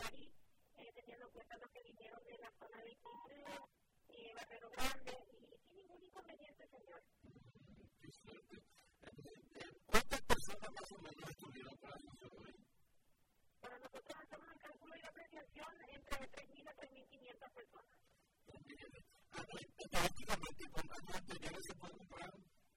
ahí, teniendo en cuenta los que vinieron de la zona de Iquique, Barrero Grande, y sin ningún inconveniente, señor. ¿Cuántas personas más o menos estuvieron para nosotros hoy? Para nosotros hacemos el cálculo y la apreciación entre 3.000 a 3.500 personas. Estadísticamente, ¿con años anteriores se puede comprar?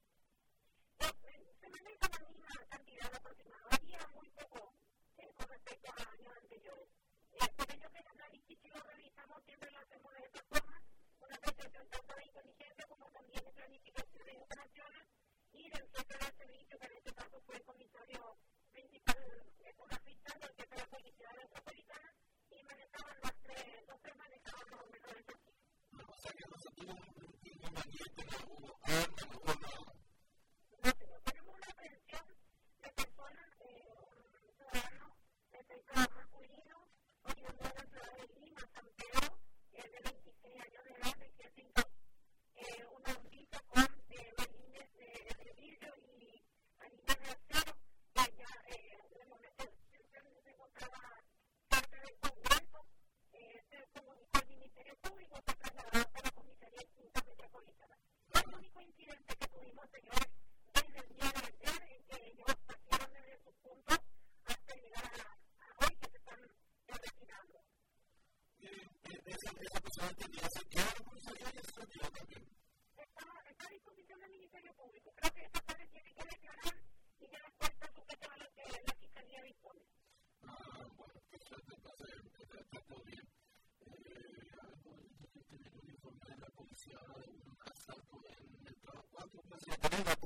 Se maneja la misma cantidad aproximada. Había muy poco con respecto a años anteriores. Por ello que el análisis, si lo revisamos, siempre lo hacemos de esta forma, una apreciación tanto de inteligencia como también de planificación de operaciones y del jefe del servicio, que en este caso fue el comisario principal de zona fiscal, el jefe de la policía metropolitana, y manejaban los tres manejaban más o menos esa cifra. O sea que no se tuvo un inconveniente, no hubo armas, no hubo nada. No, señor, tenemos una aprehensión de personas, un ciudadano de sexo masculino, oriundo de la ciudad de Lima, San Pedro, de 26 años de edad, de que se una bolsa con balines de vidrio y balines de acero, que ya en el momento se encontraba parte del Congreso, se comunicó al Ministerio Público, fue trasladado a la Comisaría Quinta Metropolitana. Fue el único incidente que tuvimos, señores, desde el día de ayer, en que ellos partieron desde sus puntos hasta llegar a hoy, que se están retirando. Esa persona tenía que saquear la comisaría y se retiró también. Está a disposición del Ministerio Público. Creo que esta parte tiene que declarar y que después está sujeta a lo que la Fiscalía dispone. Bueno, entonces está todo bien. Tenemos un informe de la policía de un asalto en el trabajo 4,